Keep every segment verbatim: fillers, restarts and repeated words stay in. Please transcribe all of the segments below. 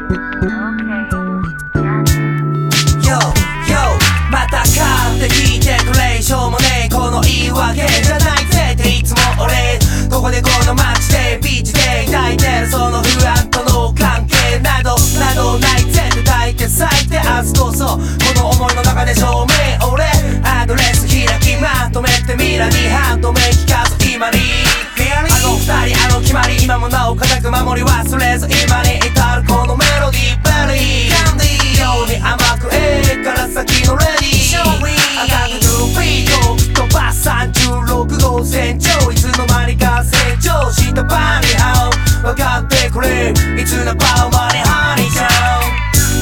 Yo, yo またかって聞いてくれしょうもねえこの言い訳じゃないぜっていつも俺ここでこの街でビーチで抱いてるその不安との関係などなどないぜって抱いて咲いて明日こそこの思いの中で証明俺アドレス開きまとめて未来にハンドメイキかず今にあの二人あの決まり今もなお固く守り忘れず今に至るこのメロディーベリーキャンディーように甘くええから先のレディー赤くじゅうフィート吹っ飛ばすさんじゅうろくごう線上いつの間にか成長したパニハウ分かってくれいつのパウマにハニーちゃん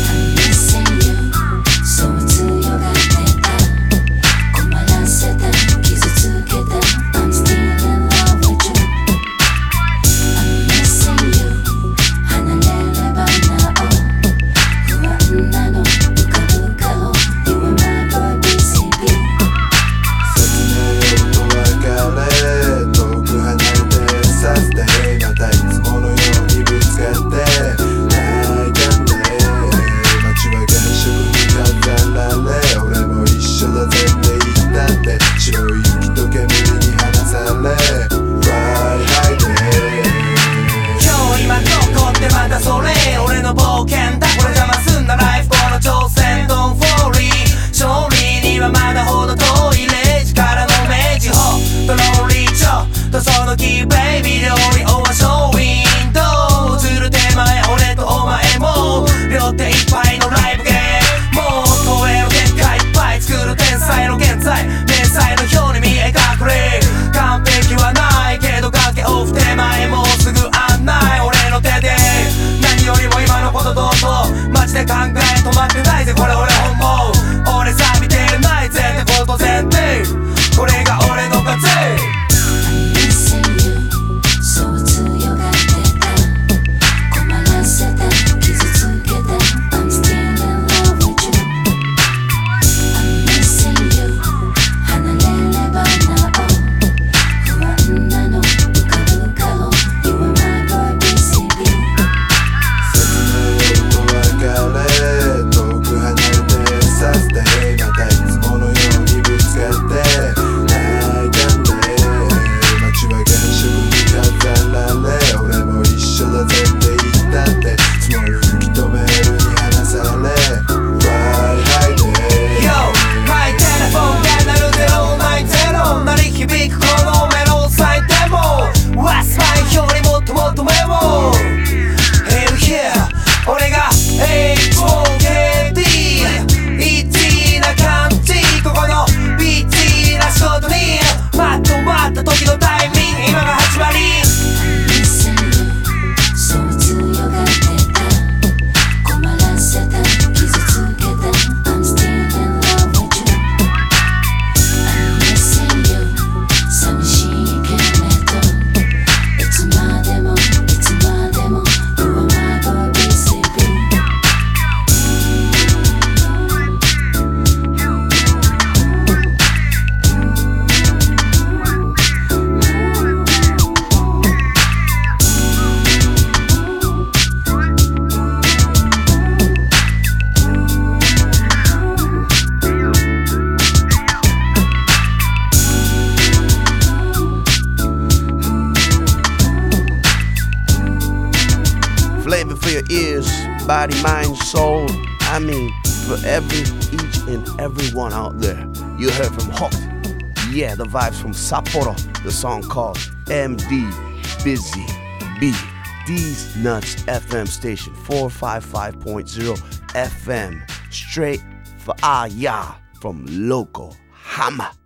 Body, mind, soul. I mean, for every, each and every one out there. You heard from Hooked. Yeah, the vibes from Sapporo. The song called M D Busy B. D's Nuts F M station four fifty-five point zero F M. Straight for ah yeah from Loco Hama.